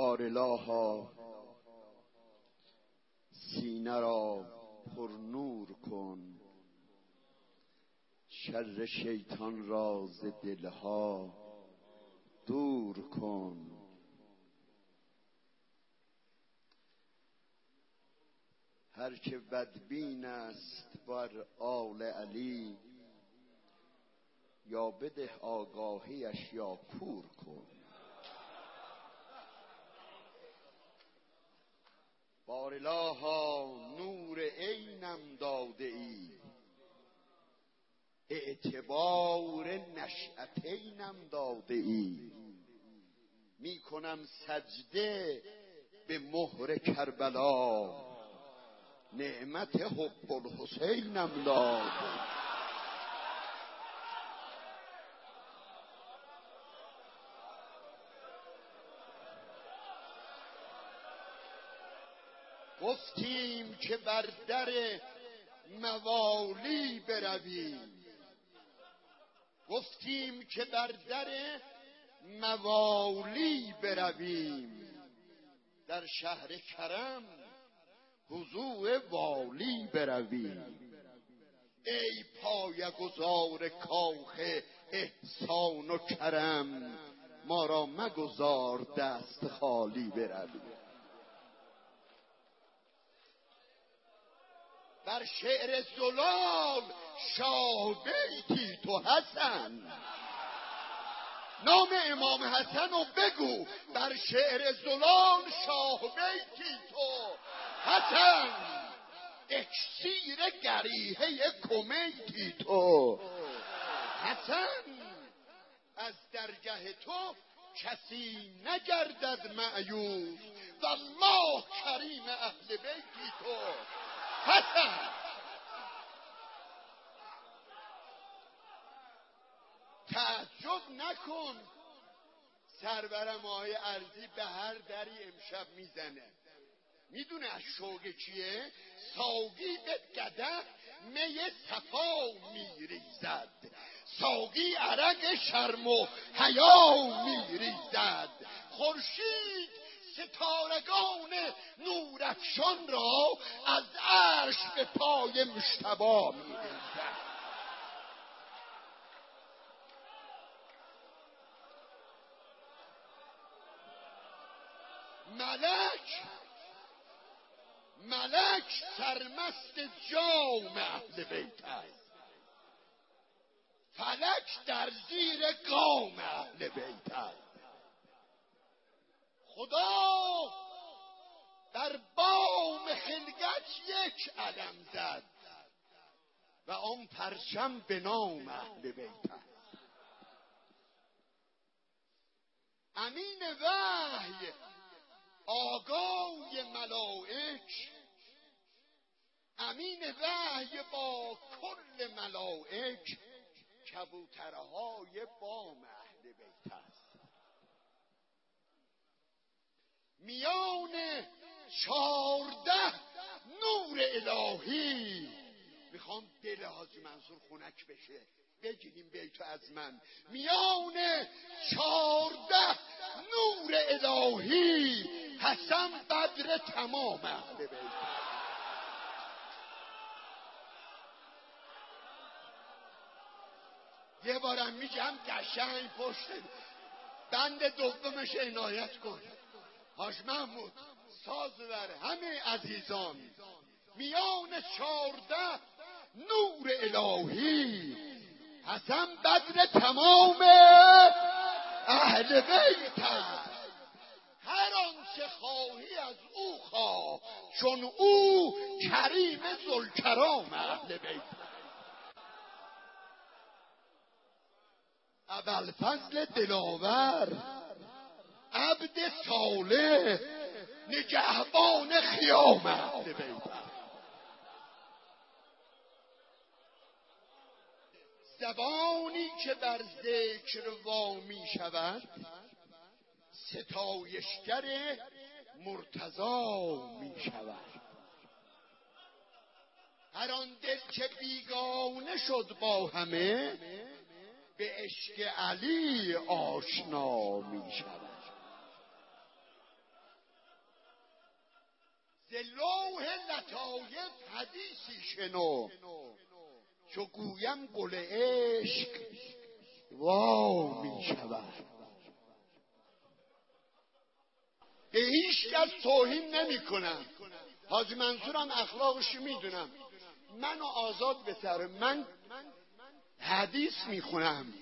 بارالها سینه را پر نور کن، شر شیطان را ز دلها دور کن. هر که بدبین است بر آل علی، یا بده آگاهیش یا کور کن. بارالها نور عینم داده ای، اعتبار نشأتینم داده ای. می کنم سجده به مهر کربلا، نعمت حب الحسینم داده. گفتیم که بر در موالی برویم، گفتیم که بر در موالی برویم، در شهر کرم حضور والی برویم. ای پایه‌گذار کاخ احسان و کرم، ما را مگذار دست خالی برویم. بر شعر زلال شاه بیتی تو حسن، نام امام حسن رو بگو. بر شعر زلال شاه بیتی تو حسن، اکسیر گریه کمیتی تو حسن. از درگه تو کسی نگردد مأیوس، والله کریم اهل بیتی تو حسن. تعجب نکن، سرورم آقای ارضی به هر دری امشب میزنه. میدونه از شوق چیه؟ ساقی به قدح می صفا میریزد، ساقی عرق شرم و حیا میریزد. خورشید ستارگان نورافشان را از عرش به پای مجتبی میریزد. ملک سرمست جام اهل بیت است، فلک در زیر گام اهل بیت است. خدا در بام خلقت یک علم زد و آن پرچم به نام اهل بیت است. امین وحی آگای ملائک، امین وحی با کل ملائک، کبوترهای بام اهل بیت است. میان 14 نور الهی، میخوام دل حاجی منصور خنک بشه، بگیریم بیتو از من. میان 14 نور الهی، حسن بدر تمام اهل بیت. یه بارم میگم قشنگ پشت بند دومش عنایت کن. حاج محمود ساز بر همه عزیزان. میان 14 نور الهی، حسن بدر تمام اهل بیت است. هر آنچه خواهی از او خواه، چون او کریم ذوالکرام اهل بیت است. ابوالفضل دلاور، عبد صالح، نگهبان خیام اهل بیت است. زبانی که بر ذکر وامی شود، ستایشگر مرتضی می شود. هر آن دل که بیگانه شد با همه، به عشق علی آشنا می شود. ز لوح لطایف حدیثی شنو، چو گویم گل عشق وا می شود. به هیچ کس توهین نمی کنم. حاجی منصورم اخلاقش میدونم، منو آزاد بذاره، من حدیث میخونم.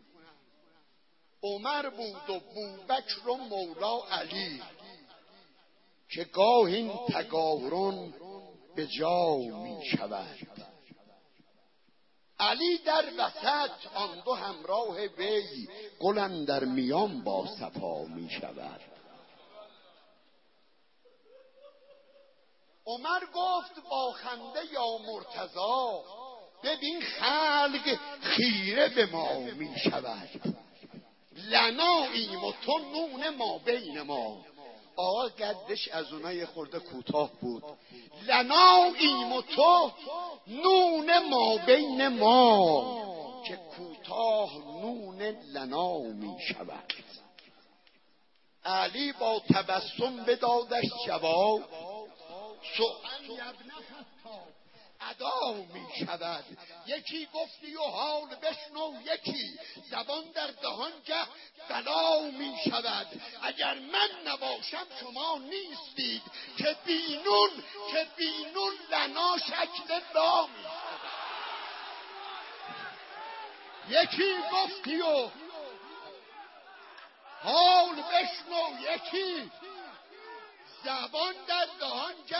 عمر بود و بوبکر و مولا علی، که گاه این تقارن به جا می شود. علی در وسط، آن دو همراه وی، گل اندر میان با صفا می شود. عمر گفت با خنده یا مرتضی، ببین خلق خیره به ما می شود. لناییم و تو نون ما بین ما. آقا قدش از اونای خورده کوتاه بود. لناییم و تو نون ما بین ما، که کوتاه نون لنا می شود. علی با تبسم بدادش جواب، سؤال یبن خطاب ادا می شود. یکی گفتی و حال بشنو، یکی زبان در دهان که بلا می شود. اگر من نباشم شما نیستید، که بینون لنا شکل لا می شود. یکی گفتی و حال بشنو، یکی زبان در دهان که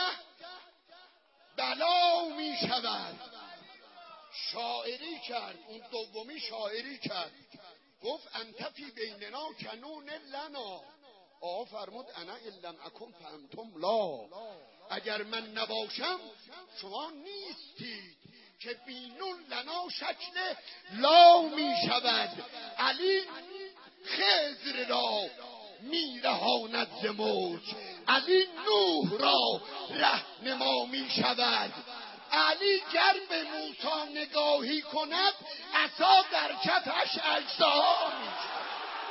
بلا می شود. شاعری کرد، اون دومی شاعری کرد، گفت انت فی بیننا کنون لنا. آقا فرمود انا ان لم اکن فانتم لا. اگر من نباشم شما نیستید، که بینون لنا شکل لا می شود. علی خضر را می رهاند ز موج، علی نوح را رهنما می شود. علی گر به موسی نگاهی کند، عصا در کفش اجزا می شود.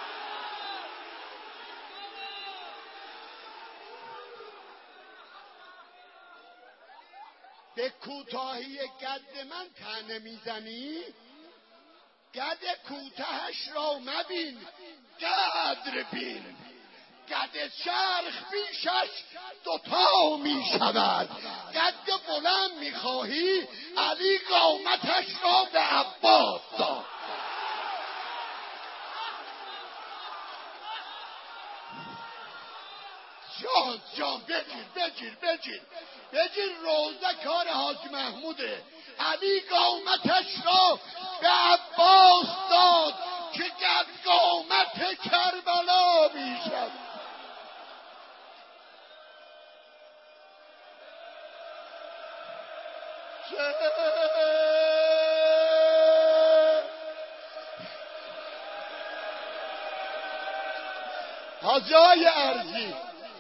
به کوتاهی قد من طعنه میزنی؟ قد کوتاهش را مبین، قدر بین. قد چرخ بیشش دوتا می شود. قد بلند می خواهی، علی قامتش را به عباس داد. جان بگیر روزه کار حاج محموده. علی قامتش را به عباس داد، که قد قامت کربلا می شود. حاجای ارزی،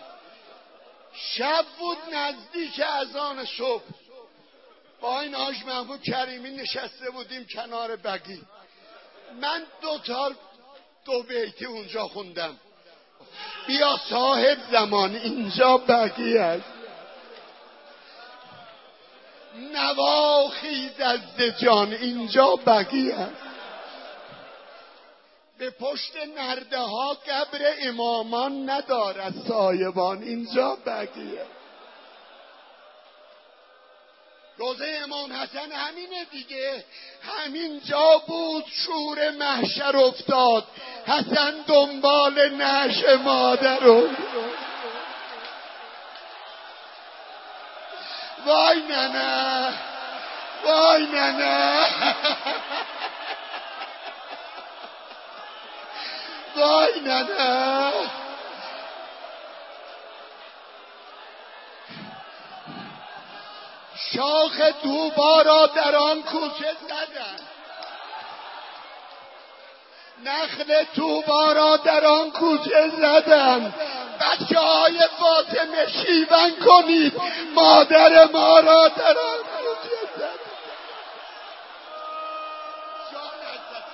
شب بود نزدیک اذان صبح، با این حاج محمود کریمی نشسته بودیم کنار بقی. من دو بیتی اونجا خوندم. بیا صاحب زمان اینجا بقی است، نوا خیز از جان اینجا بقی است. به پشت نرده ها قبر امامان ندارد سایبان، اینجا بقی است. روزه امام حسن همینه دیگه، همین جا بود شور محشر افتاد، حسن دنبال نعش مادر افتاد. وای ننه وای ننه وای ننه. شاخ دوبا را در آن کوچه زدن، نخل توبا را در آن کوچه زدن. بچه های فاطمه شیون کنید، مادر ما را در آن کوچه زدن.